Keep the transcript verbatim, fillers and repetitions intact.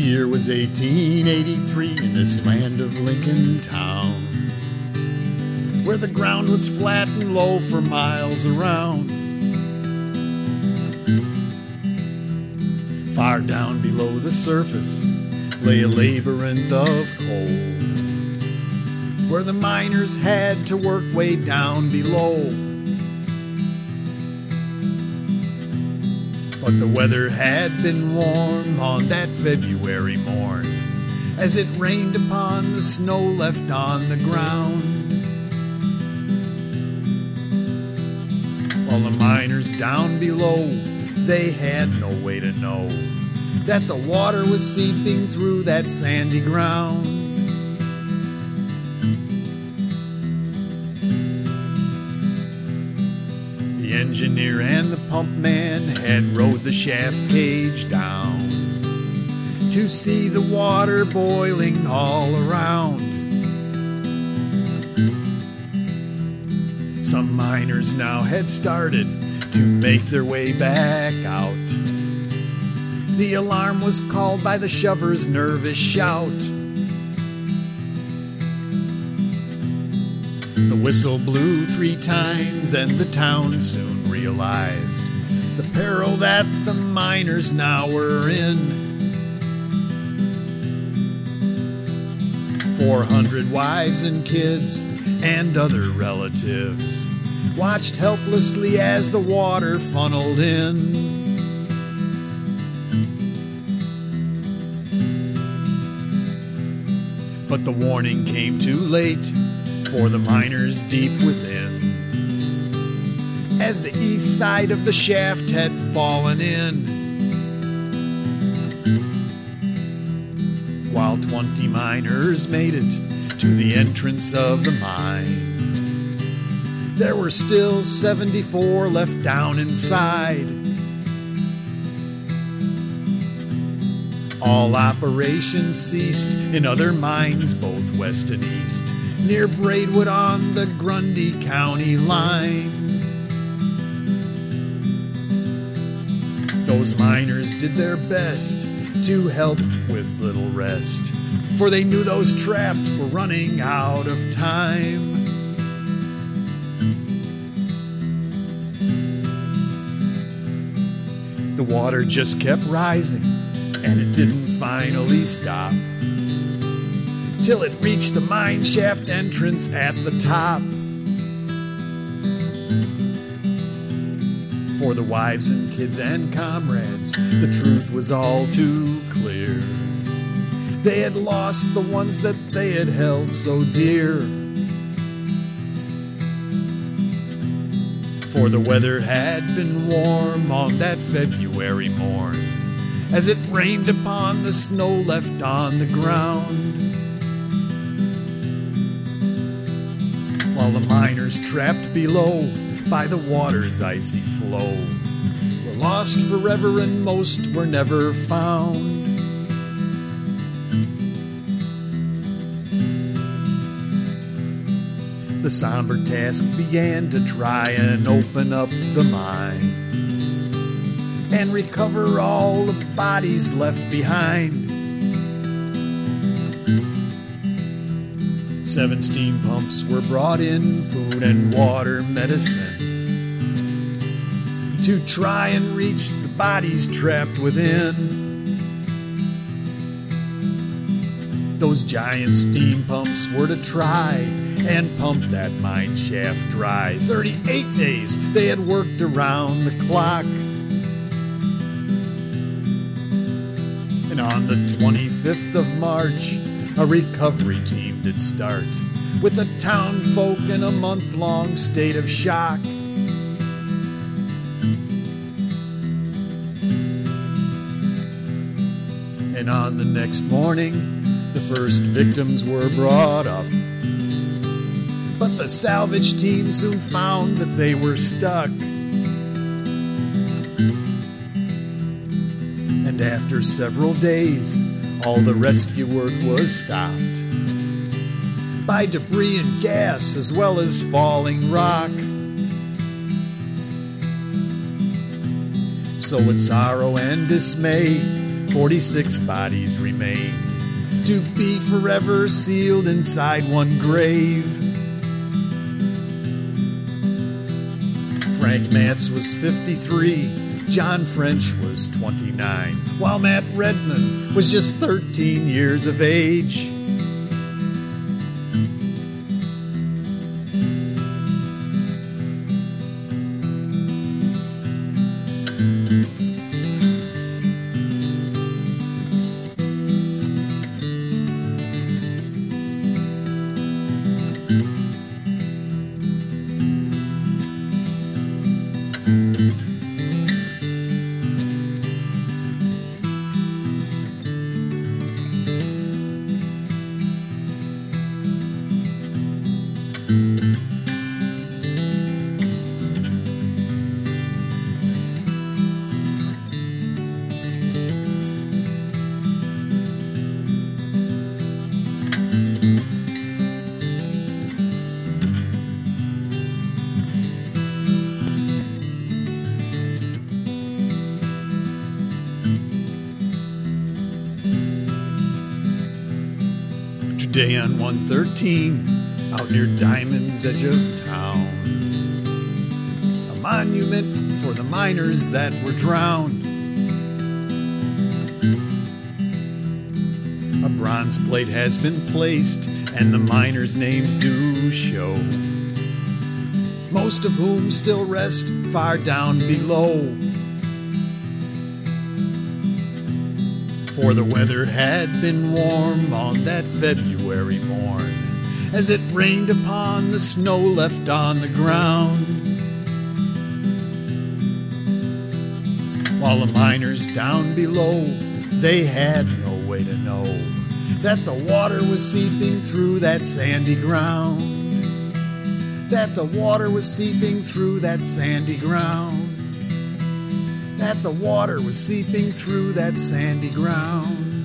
year was eighteen eighty-three in this land of Lincoln Town, where the ground was flat and low for miles around. Far down below the surface lay a labyrinth of coal, where the miners had to work way down below. But the weather had been warm on that February morn, as it rained upon the snow left on the ground. While the miners down below, they had no way to know that the water was seeping through that sandy ground. The engineer and the pump man had rode the shaft cage down to see the water boiling all around. Some miners now had started to make their way back out. The alarm was called by the shover's nervous shout. The whistle blew three times and the town soon realized the peril that the miners now were in. Four hundred wives and kids and other relatives watched helplessly as the water funneled in. But the warning came too late for the miners deep within, as the east side of the shaft had fallen in. While twenty miners made it to the entrance of the mine, there were still seventy-four left down inside. All operations ceased in other mines, both west and east, near Braidwood on the Grundy County line. Those miners did their best to help with little rest, for they knew those trapped were running out of time. The water just kept rising, and it didn't finally stop till it reached the mine shaft entrance at the top. For the wives and kids and comrades, the truth was all too clear. They had lost the ones that they had held so dear. For the weather had been warm on that February morn, as it rained upon the snow left on the ground. While the miners trapped below by the water's icy flow were lost forever, and most were never found. The somber task began to try and open up the mine and recover all the bodies left behind. Seven steam pumps were brought in, food and water, medicine, to try and reach the bodies trapped within. Those giant steam pumps were to try and pump that mine shaft dry. Thirty-eight days they had worked around the clock. And on the twenty-fifth of March, a recovery team did start, with the town folk in a month-long state of shock. And on the next morning, the first victims were brought up. But the salvage team soon found that they were stuck. And after several days, all the rescue work was stopped by debris and gas, as well as falling rock. So with sorrow and dismay, forty-six bodies remained to be forever sealed inside one grave. Frank Matz was fifty-three, John French was twenty-nine, while Matt Redman was just thirteen years of age. Today on one thirteen, out near Diamond's edge of town, a monument for the miners that were drowned. A bronze plate has been placed, and the miners' names do show, most of whom still rest far down below. For the weather had been warm on that February morn, as it rained upon the snow left on the ground. While the miners down below, they had no way to know that the water was seeping through that sandy ground. That the water was seeping through that sandy ground. That the water was seeping through that sandy ground.